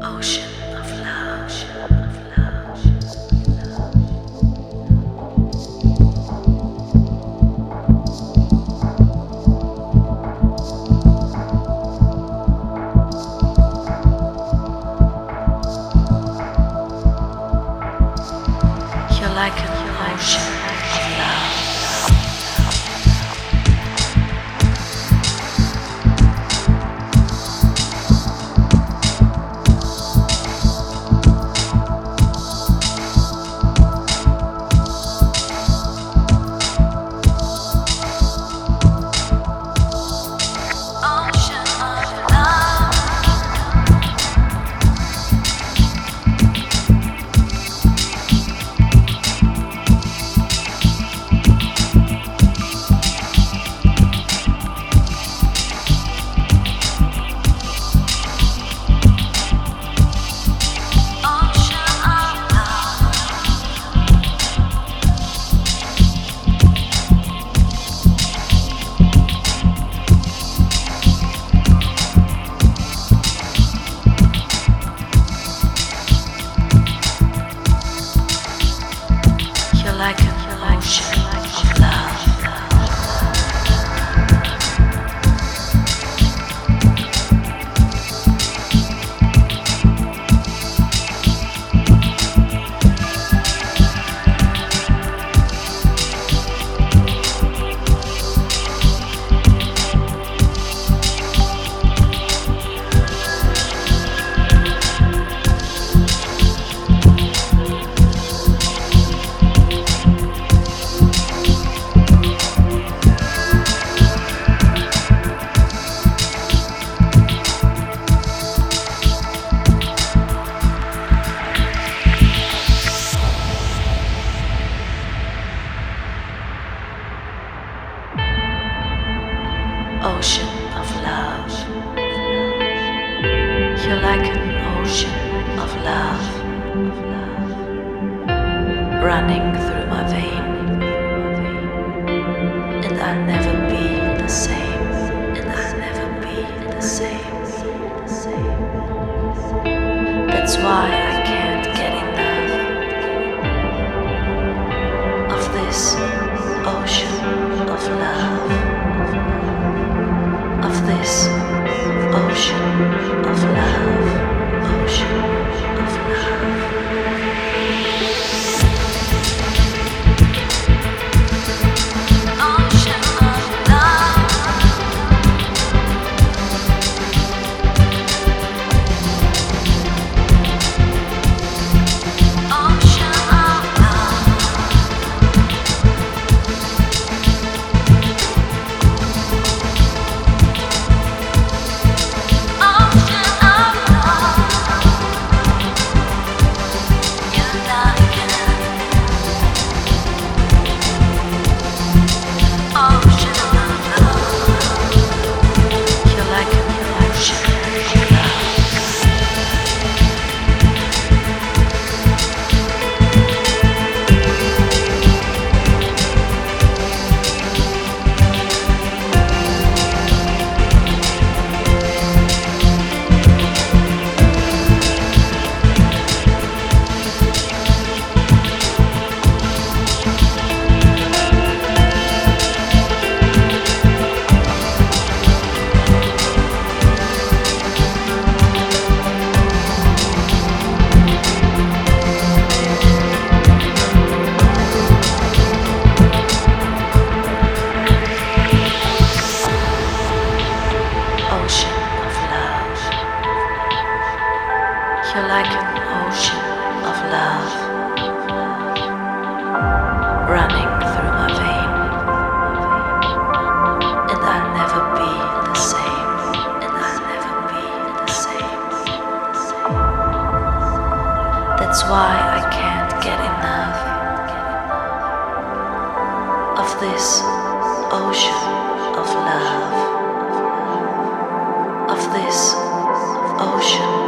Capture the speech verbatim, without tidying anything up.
Ocean of love. You're like an ocean of love. Like an ocean of love. Ocean of love. You're like an ocean of love, running through my vein, and I'll never be the same, and I'll never be the same. That's why I can't get enough of this ocean of love. Of this ocean of love, ocean of love. You're like an ocean of love, running through my vein, and I'll never be the same, and I'll never be the same. That's why I can't get enough of this ocean of love, of this ocean